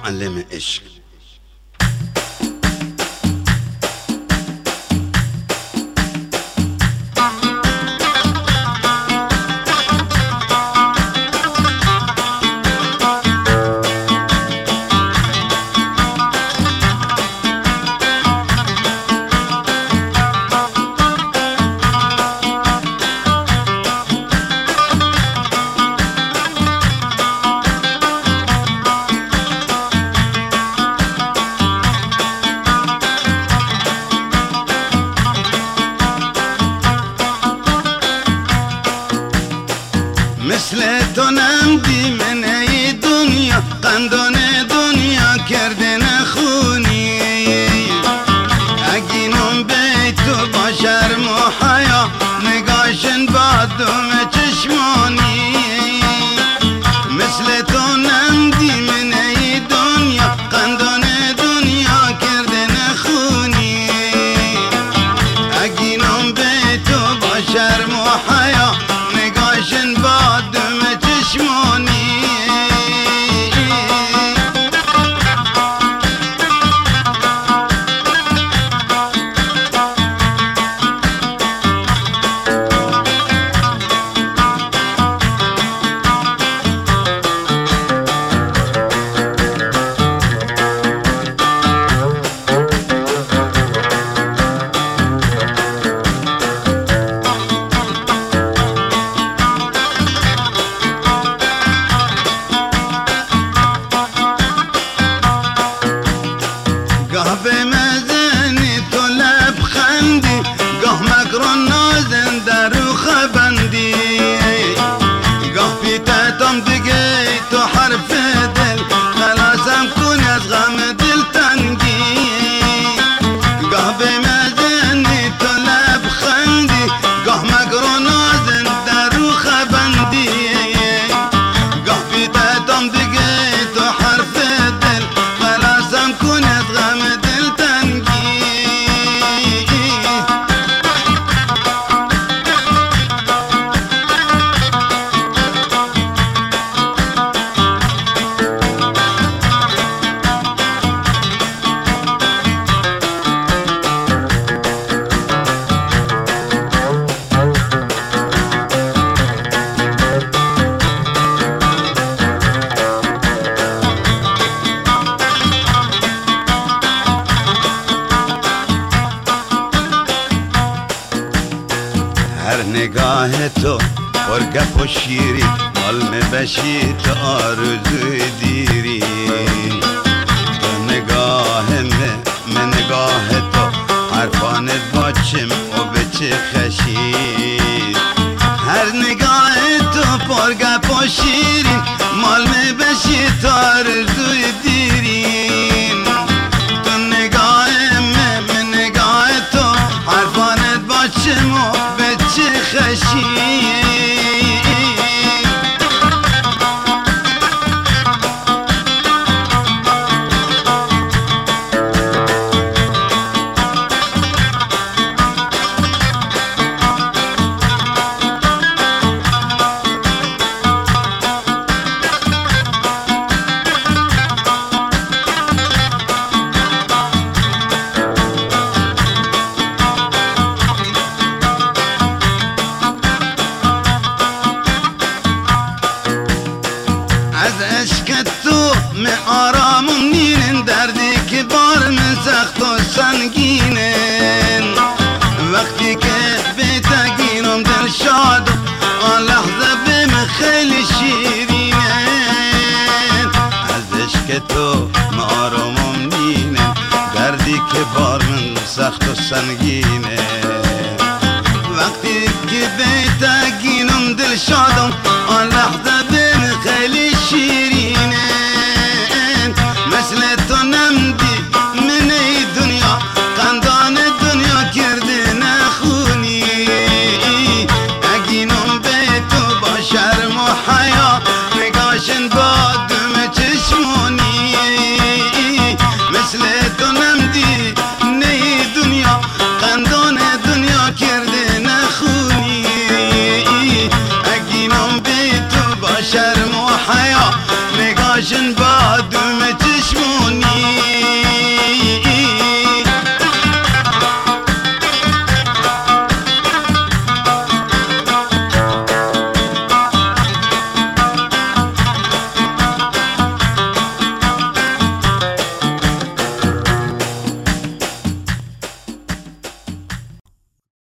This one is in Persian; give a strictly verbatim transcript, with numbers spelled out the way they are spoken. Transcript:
معلم عشق. مثل تو نمدی من ای دنیا، قندان دنیا کرده نخونی. اگینم بی تو با شرم و حیا، نگاشن با دوم چشمانی. مثل تو نمدی من ای دنیا، قندان دنیا کرده نخونی. اگینم بی تو با شرم و حیا، نگاشن با دم چشمانی. گاه به مزنی تو لبخندی، گاه مگران نازن در روخ بندی. گاه پیتتم دیگه تو حرف دل، خلاصم کن از غم دل تنگی. گاه به مزنی تو لبخندی، گاه مگران نازن در روخ بندی. گاه پیتتم دیگه تو حرف دل، خلاصم کن از غم دل تنگی. هر نگاه تو پر گپ و شیری، حال می بشی تو آرزوی دیری. تو نگاه من من نگاه تو، حرفانت با چم و به چه خشید. هر نگاه تو پر گپ و شیری، مال می بشی تو آرزوی دیری. تو نگاه من من نگاه تو، حرفانت با چم و به چه خشید. از عشق تو می آرامم نینن، دردی که بار من سخت و سنگینن. وقتی که بیتگینم دل شادم، آن لحظه به من خیلی شیرینن. از عشق تو می آرامم نینن، دردی که بار من سخت و سنگینن. وقتی که بیتگینم دل شادم، آن لحظه